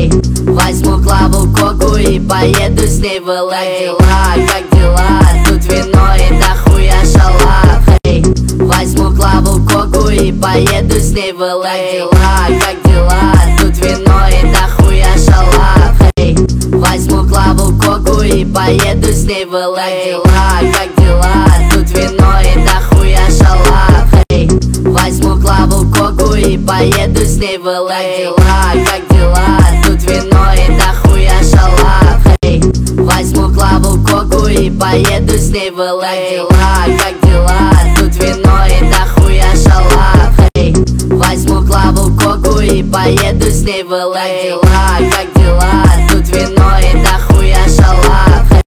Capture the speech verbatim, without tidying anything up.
Эй, возьму Клаву Коку и поеду с ней в эл эй. Как дела? Тут вино и дохуя шалав. Эй, возьму Клаву Коку и поеду с ней в эл эй. Как дела? Тут вино и дохуя шалав. Эй, возьму Клаву Коку и поеду с ней в эл эй. Как дела? Тут вино и дохуя шалав. Эй, возьму Клаву Коку и поеду с ней в эл эй. Как дела? Тут вино и дохуя шалав. Эй, возьму Клаву Коку и поеду с ней в эл эй. Как дела? Тут вино и дохуя шалав. Эй, возьму Клаву Коку и поеду с ней в эл эй. Как дела? Тут вино и дохуя